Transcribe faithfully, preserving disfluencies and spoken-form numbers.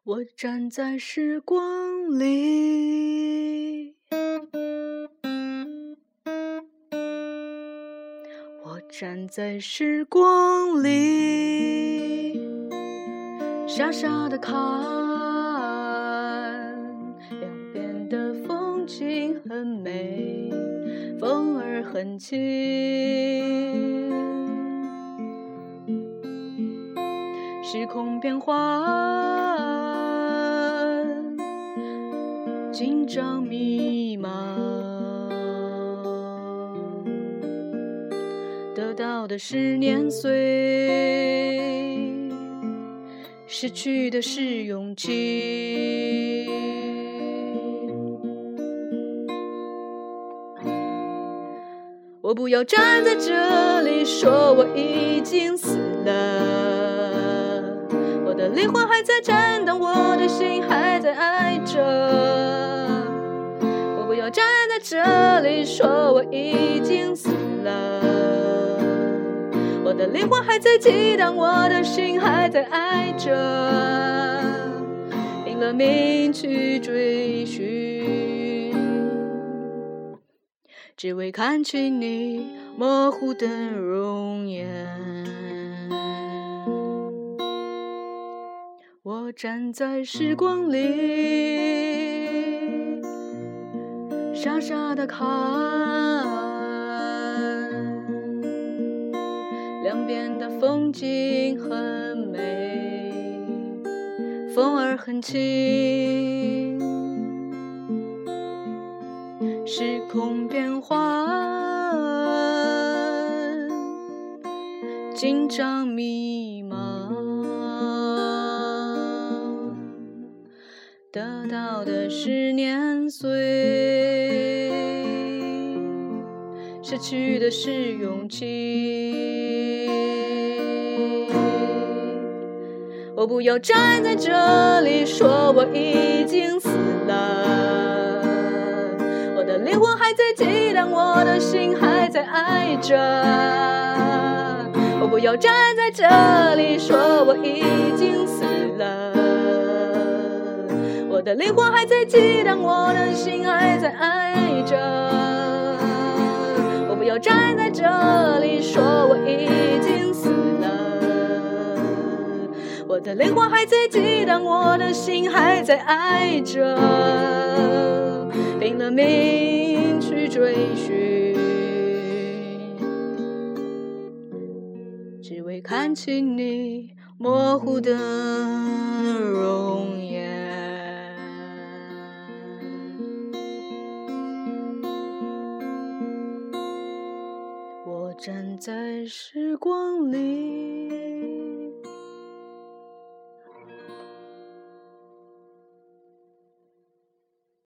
我站在时光里，我站在时光里，傻傻地看，两边的风景很美，风儿很轻，时空变幻，紧张迷茫，得到的是年岁，失去的是勇气。我不要站在这里说我已经死了，我的灵魂还在震荡，我的心还在爱着。我不要站在这里说我已经死了，我的灵魂还在激荡，我的心还在爱着，拼了命去追寻，只为看清你模糊的容颜。我站在时光里，傻傻地看，两边的风景很美，风儿很轻，时空变幻，紧张迷茫，得到的是年岁，失去的是勇气。我不要站在这里说我已经死了，我的灵魂还在激荡，我的心还在爱着。我不要站在这里说我已经死了，我的灵魂还在激荡，我的心还在爱着。我不要站在这里说我已经死了，我的灵魂还在激荡，我的心还在爱着，拼了命去追寻，只为看清你模糊的容颜。我站在时光里，